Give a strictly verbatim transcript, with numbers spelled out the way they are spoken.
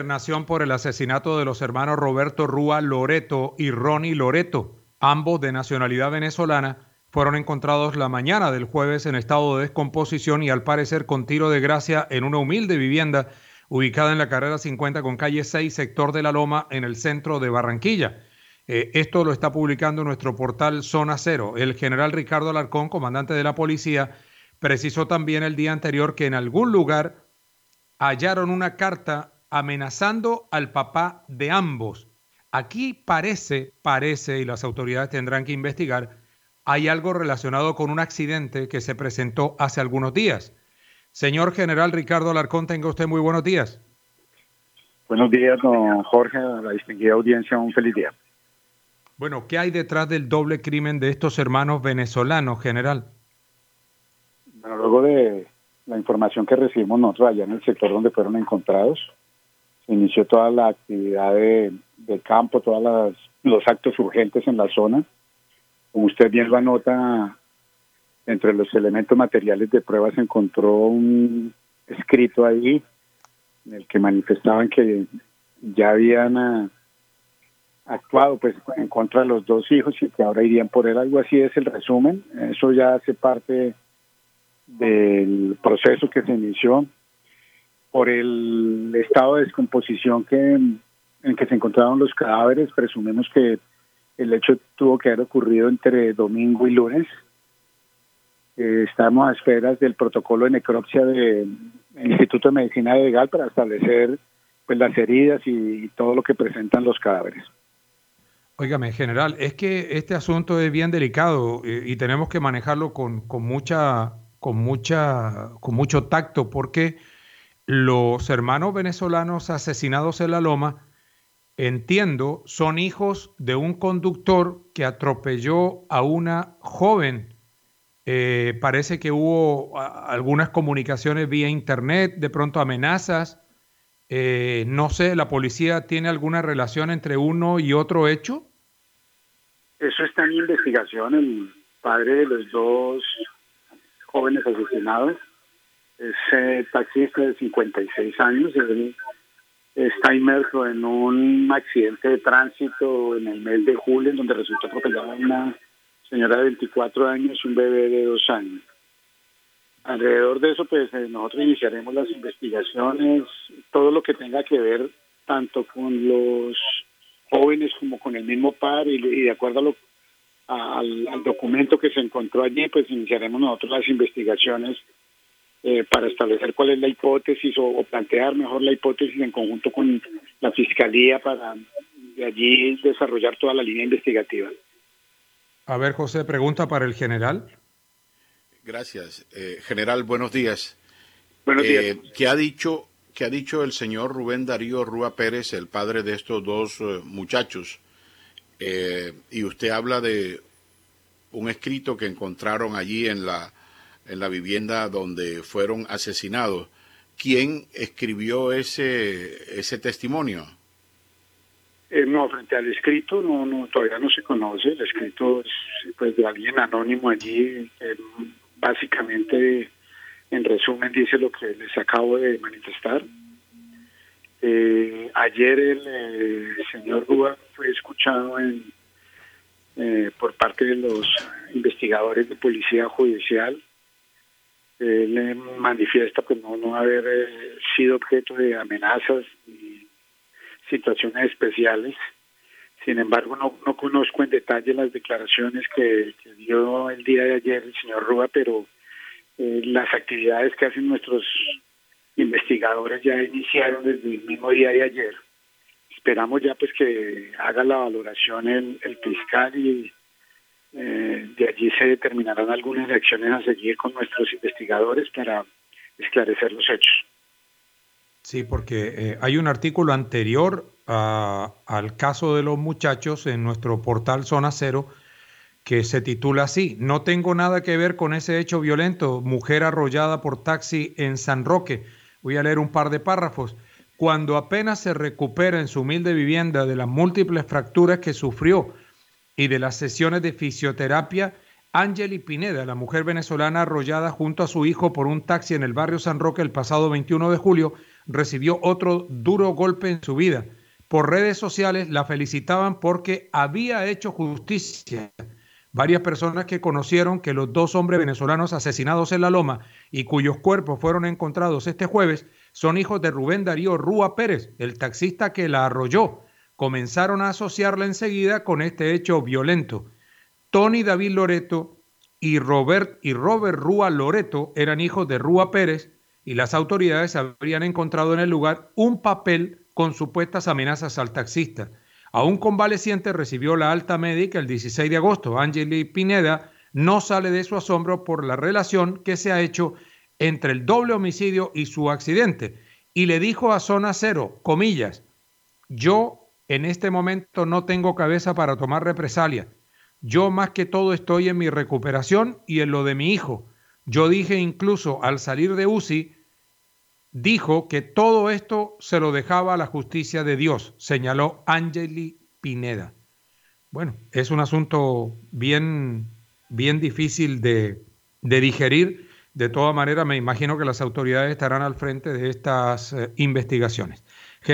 Nación por el asesinato de los hermanos Roberto Rúa Loreto y Ronnie Loreto, ambos de nacionalidad venezolana, fueron encontrados la mañana del jueves en estado de descomposición y al parecer con tiro de gracia en una humilde vivienda ubicada en la carrera cincuenta con calle seis, sector de La Loma, en el centro de Barranquilla. Eh, esto lo está publicando nuestro portal Zona Cero. El general Ricardo Alarcón, comandante de la policía, precisó también el día anterior que en algún lugar hallaron una carta amenazando al papá de ambos. Aquí parece, parece, y las autoridades tendrán que investigar, hay algo relacionado con un accidente que se presentó hace algunos días. Señor General Ricardo Alarcón, tenga usted muy buenos días. Buenos días, don Jorge, a la distinguida audiencia, un feliz día. Bueno, ¿qué hay detrás del doble crimen de estos hermanos venezolanos, general? Bueno, luego de la información que recibimos nosotros allá en el sector donde fueron encontrados, se inició toda la actividad de, de campo, todos las, los actos urgentes en la zona. Como usted bien lo anota, entre los elementos materiales de prueba se encontró un escrito ahí en el que manifestaban que ya habían uh, actuado pues en contra de los dos hijos y que ahora irían por él. Algo así es el resumen. Eso ya hace parte del proceso que se inició por el estado de descomposición que en que se encontraron los cadáveres. Presumimos que el hecho tuvo que haber ocurrido entre domingo y lunes. Eh, estamos a esperas del protocolo de necropsia del Instituto de Medicina Legal para establecer pues las heridas y, y todo lo que presentan los cadáveres. Óigame, general, es que este asunto es bien delicado eh, y tenemos que manejarlo con, con mucha, con mucha, con mucho tacto, porque los hermanos venezolanos asesinados en La Loma, entiendo, son hijos de un conductor que atropelló a una joven. Eh, parece que hubo a, algunas comunicaciones vía internet, de pronto amenazas. Eh, no sé, ¿la policía tiene alguna relación entre uno y otro hecho? Eso está en investigación. El padre de los dos jóvenes asesinados es eh, taxista de cincuenta y seis años. Él está inmerso en un accidente de tránsito en el mes de julio, en donde resultó atropellada una señora de veinticuatro años y un bebé de dos años. Alrededor de eso, pues eh, nosotros iniciaremos las investigaciones, todo lo que tenga que ver tanto con los jóvenes como con el mismo padre, y, y de acuerdo a lo, a, al, al documento que se encontró allí, pues iniciaremos nosotros las investigaciones eh, para establecer cuál es la hipótesis o, o plantear mejor la hipótesis en conjunto con la Fiscalía para de allí desarrollar toda la línea investigativa. A ver, José, pregunta para el general. Gracias. Eh, general, buenos días. Buenos días. Eh, ¿qué ha dicho, qué ha dicho el señor Rubén Darío Rúa Pérez, el padre de estos dos uh, muchachos? Eh, y usted habla de un escrito que encontraron allí en la, en la vivienda donde fueron asesinados. ¿Quién escribió ese, ese testimonio? Eh, no, frente al escrito no, no, todavía no se conoce. El escrito es pues de alguien anónimo allí. Eh, básicamente, en resumen, dice lo que les acabo de manifestar. Eh, ayer el eh, señor Rúa fue escuchado en, eh, por parte de los investigadores de policía judicial. Él eh, manifiesta pues no, no haber eh, sido objeto de amenazas y situaciones especiales. Sin embargo, no, no conozco en detalle las declaraciones que, que dio el día de ayer el señor Rúa, pero eh, las actividades que hacen nuestros investigadores ya iniciaron desde el mismo día de ayer. Esperamos ya pues que haga la valoración el, el fiscal y eh, de allí se determinarán algunas acciones a seguir con nuestros investigadores para esclarecer los hechos. Sí, porque eh, hay un artículo anterior a, al caso de los muchachos en nuestro portal Zona Cero que se titula así: no tengo nada que ver con ese hecho violento, mujer arrollada por taxi en San Roque. Voy a leer un par de párrafos. Cuando apenas se recupera en su humilde vivienda de las múltiples fracturas que sufrió y de las sesiones de fisioterapia, Ángeli Pineda, la mujer venezolana arrollada junto a su hijo por un taxi en el barrio San Roque el pasado veintiuno de julio, recibió otro duro golpe en su vida. Por redes sociales la felicitaban porque había hecho justicia. Varias personas que conocieron que los dos hombres venezolanos asesinados en La Loma y cuyos cuerpos fueron encontrados este jueves son hijos de Rubén Darío Rúa Pérez, el taxista que la arrolló. Comenzaron a asociarla enseguida con este hecho violento. Tony David Loreto y Robert, y Robert Rúa Loreto eran hijos de Rúa Pérez y las autoridades habrían encontrado en el lugar un papel con supuestas amenazas al taxista. A un convaleciente recibió la alta médica el dieciséis de agosto. Angeli Pineda no sale de su asombro por la relación que se ha hecho entre el doble homicidio y su accidente. Y le dijo a Zona Cero, comillas, yo en este momento no tengo cabeza para tomar represalias. Yo más que todo estoy en mi recuperación y en lo de mi hijo. Yo dije incluso al salir de U C I, dijo que todo esto se lo dejaba a la justicia de Dios, señaló Angeli Pineda. Bueno, es un asunto bien, bien difícil de, de digerir. De todas maneras, me imagino que las autoridades estarán al frente de estas eh, investigaciones.